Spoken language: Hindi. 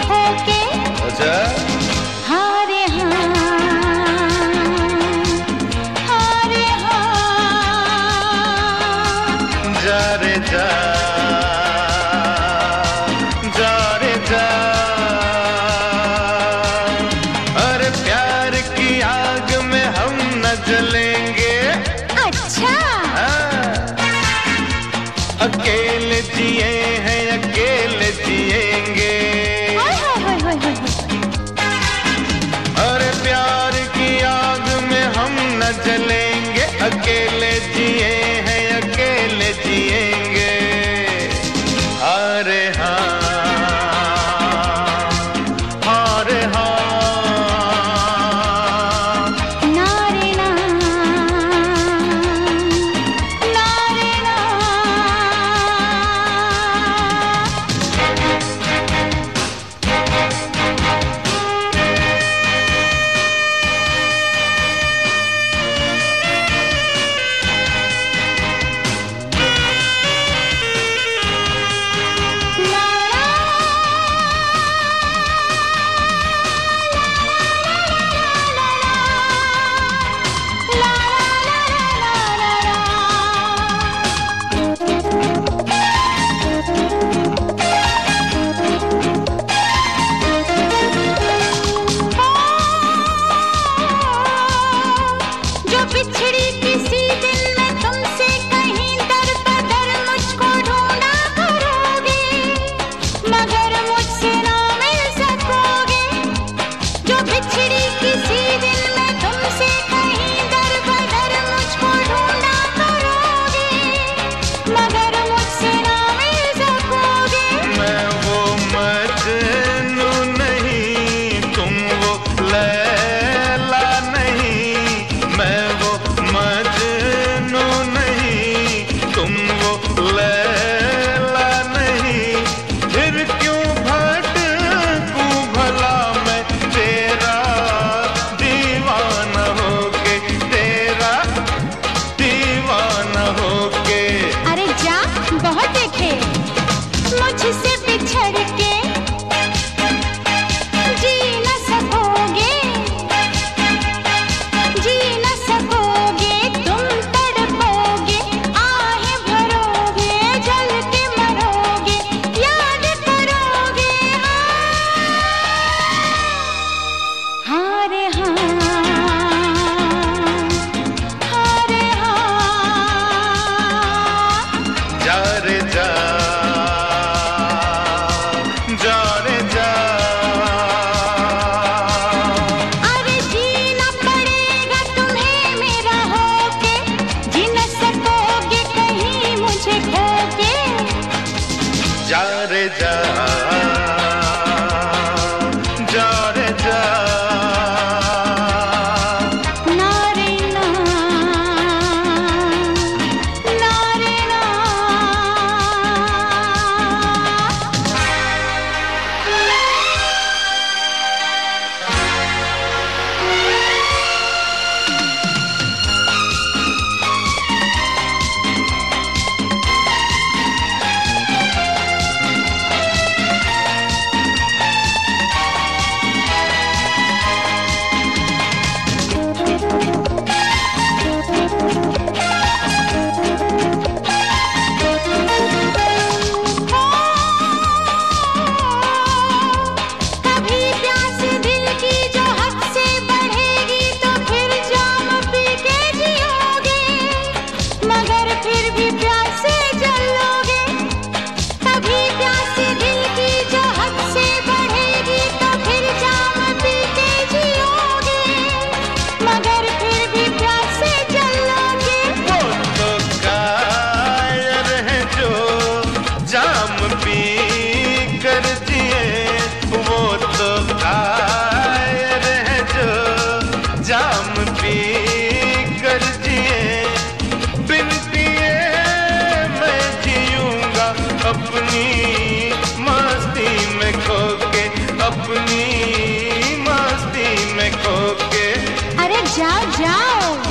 होके। अच्छा हाँ रे हाँ, हाँ रे हाँ। जा रे जा, जा रे जा। अरे प्यार की आग में हम न जलेंगे। अच्छा अकेले जिए हैं अकेले जिएंगे। अरे प्यार की आग में हम न जलेंगे, अकेले जिए हैं अकेले जिएंगे। अरे हाँ, अरे हाँ। बिछड़ी किसी दिन मैं तुमसे कहीं दर बदर मुझको ढूंढा करोगे, मगर मुझसे ना मिल सकोगे। जो बिछड़ी किसी दिन मैं तुमसे कहीं दर बदर मुझको ढूंढा करोगे, मगर मुझसे ना मिल सकोगे। मैं वो मजनू नहीं, तुम वो लैला नहीं। मैं वो मजनू नहीं, तुम वो लैला नहीं। फिर क्यों भटकूं भला मैं तेरा दीवाना होके, तेरा दीवाना होके। अरे जा, बहुत देखे मुझसे बिछड़ के जी न सकोगे, जी न सकोगे। तुम तड़पोगे, आहें भरोगे, जल के मरोगे, याद करोगे। हाँ रे हाँ, हाँ रे हाँ। जा रे जा, जा रे जा। अरे जीना पड़ेगा तुम्हें मेरा होके, जी न सकोगे कहीं मुझे खोके। जा रे जा, जा रे जा। ना रे ना, ना रे ना। कभी प्यास दिल की जो हद से बढ़ेगी तो फिर जाम पी के जियोगे, मगर फिर भी प्यास से जलोगे। कभी प्यास दिल की जो हद से बढ़ेगी तो फिर जाम पी के जियोगे, मगर फिर भी प्यास से जलोगे। वो तो कायर है जो जाम पी कर जिए, वो तो कायर है जो जाम पी कर जिए। बिन पिए मैं जीऊंगा अपनी मस्ती में खो के, अपनी मस्ती में खो के। अरे जाओ जाओ।